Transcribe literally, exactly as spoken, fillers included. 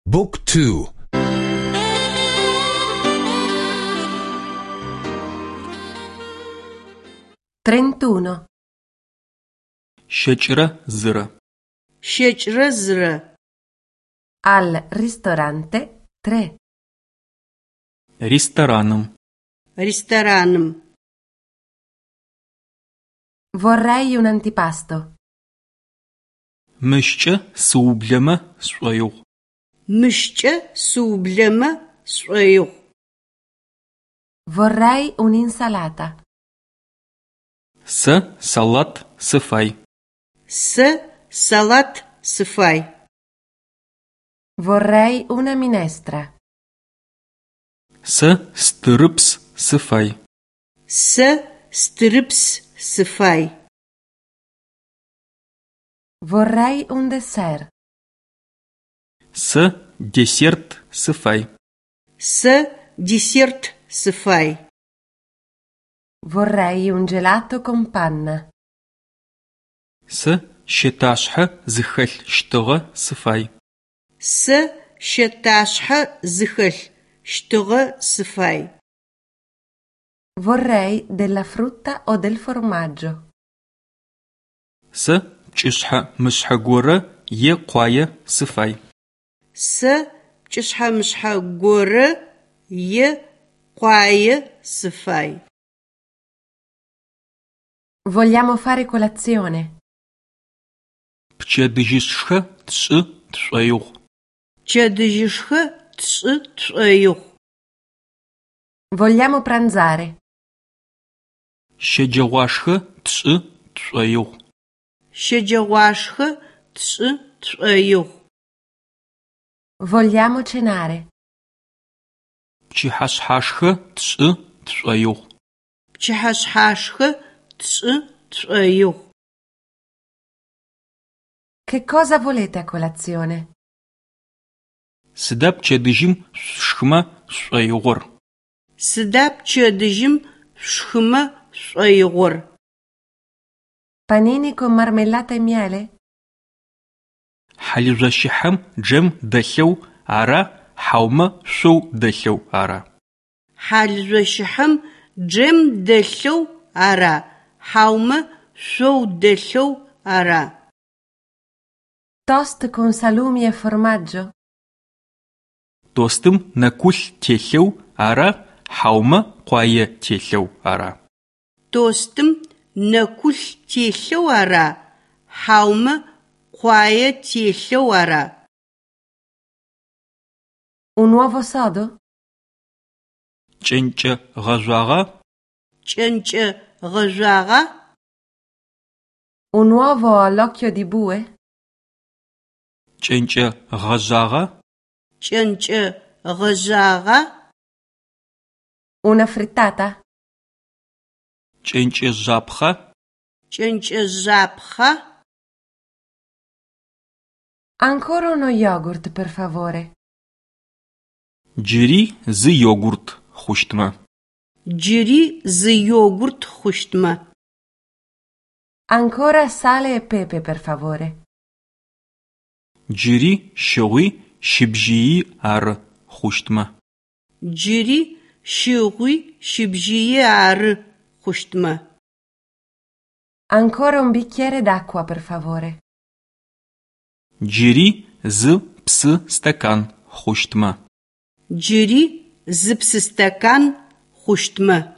Book two. trentuno. Шэкӏрэ зырэ. Шэкӏрэ зырэ. Al ristorante tre. Рестораным. Рестораным. Vorrei un antipasto. Мышкӏэ сыублэмэ сшӏоигъу. Мышкӏэ сыублэмэ сшӏоигъу. Vorrei un'insalata. Сэ салат сыфай. Сэ салат сыфай. Vorrei una minestra. Сэ стырыпс сыфай. Сэ стырыпс сыфай. Vorrei un dessert. Сэ десерт сыфай. Сэ десерт сыфай. Vorrei un gelato con panna. Сэ щэташъхьэ зыхэлъ щтыгъэ сыфай. Сэ щэташъхьэ зыхэлъ щтыгъэ сыфай. Vorrei della frutta o del formaggio. Сэ пкӏышъхьэ мышъхьэ горэ е къуае сыфай. Сэ пкӏышъхьэ мышъхьэ горэ е къуае сыфай. Vogliamo fare colazione? Пчэдыжьышхэ тшӏы тшӏоигъу. Пчэдыжьышхэ тшӏы тшӏоигъу. Vogliamo pranzare? Щэджэгъуашхэ тшӏы тшӏоигъу. Щэджэгъуашхэ тшӏы тшӏоигъу. Vogliamo cenare? Пчыхьашъхьашхэ тшӏы тшӏоигъу. Пчыхьашъхьашхэ тшӏы тшӏоигъу. Che cosa volete a colazione? Сыда пчэдыжьым шъушхымэ шӏоигъор? Сыда пчэдыжьым шъушхымэ шӏоигъор? Panini con marmellata e miele? Хьалыжъощыхьэм джэм дэлъэу ара, хьаумэ шъоу дэлъэу ара? Хьалыжъощыхьэм джэм дэлъэу ара, хьаумэ шъоу дэлъэу ара? Toast con salumi e formaggio? Тостым нэкулъ телъэу ара, хьаумэ къуае телъэу ара? Тостым нэкулъ телъэу ара, хьаумэ къуае телъэу ара? Un uovo sodo? Кӏэнкӏэ гъэжъуагъа? Кӏэнкӏэ гъэжъуагъа? Un uovo all'occhio di bue? Кӏэнкӏэ гъэжъуагъа? Кӏэнкӏэ гъэжъуагъа? Una frittata? Кӏэнкӏэ жьапхъа? Кӏэнкӏэ жьапхъа? Ancora uno yogurt, per favore. Джыри зы йогурт хъущтмэ. Джыри зы йогурт хъущтмэ. Ancora sale e pepe, per favore. Джыри щыгъуи щыбжьыи ары хъущтмэ. Джыри щыгъуи щыбжьыи ары хъущтмэ. Ancora un bicchiere d'acqua, per favore. Джыри зы псы стэкан хъущтмэ. Джыри зы псы стэкан хъущтмэ.